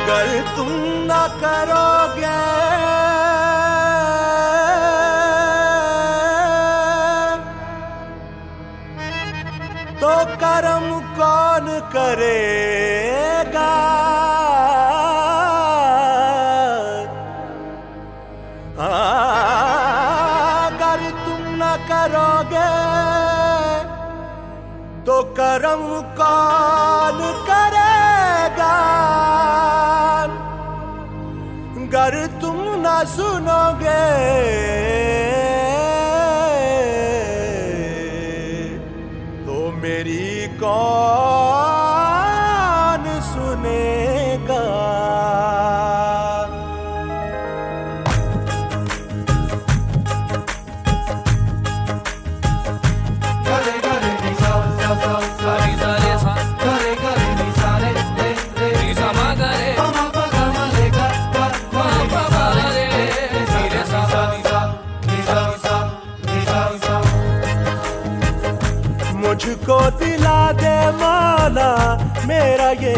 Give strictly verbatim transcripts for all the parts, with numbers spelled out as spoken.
गर तुम न करोगे तो कर्म कौन करेगा। अगर तुम न करोगे तो कर्म कौन करेगा। गर तुम न सुनोगे तो मेरी कौन सुनेगा। मुझको दिला दे मौला मेरा ये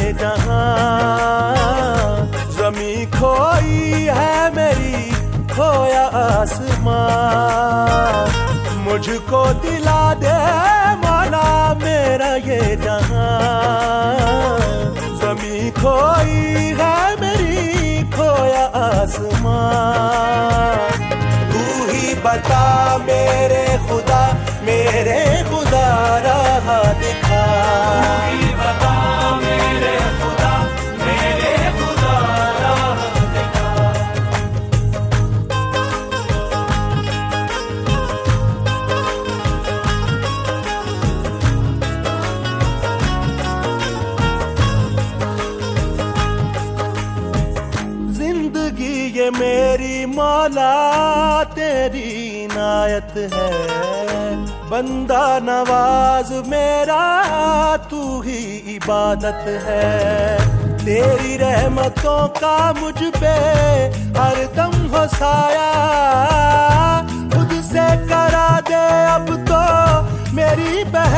जहां, ज़मीं खोई है मेरी खोया आसमां। मुझको दिला दे मौला मेरा ये जहां, ज़मीं खोई है मेरी खोया आसमां। तू ही बता मेरे खुदा मेरे खुदा राह दिखा। तू ही बता मेरे खुदा मेरे खुदा राह दिखा। जिंदगी ये मेरी मौला तेरी इनायत है, बंदा नवाज मेरा तू ही इबादत है। तेरी रहमतों का मुझ पे हर दम हो साया, खुद से करा दे अब तो मेरी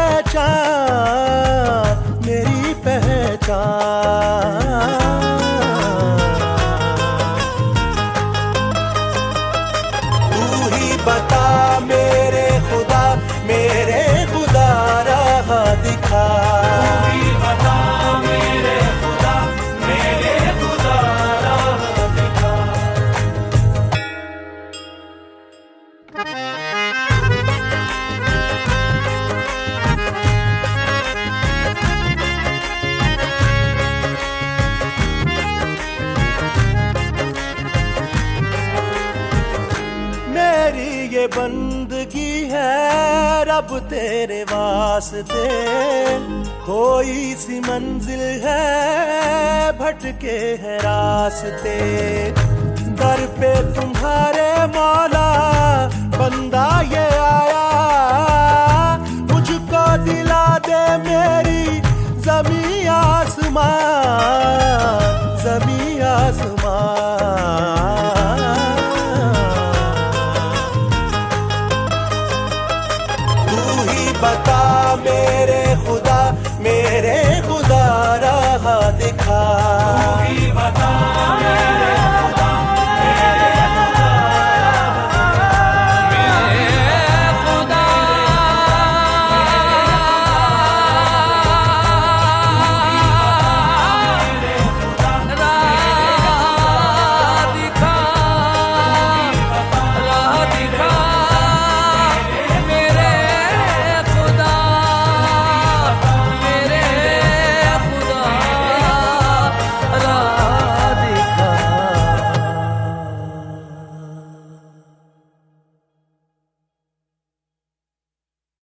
पहचान मेरी पहचान। तू ही बता मेरे खुदा मेरे खुदा राह दिखा। तू ही बता मेरे खुदा मेरे खुदा राह दिखा। मेरी ये बंदगी है रब तेरे वास्ते, कोई सी मंजिल है भटके हैं रास्ते। दर पे तुम्हारे मौला बंदा ये आया, मुझको दिला दे मेरी ज़मीं आसमां।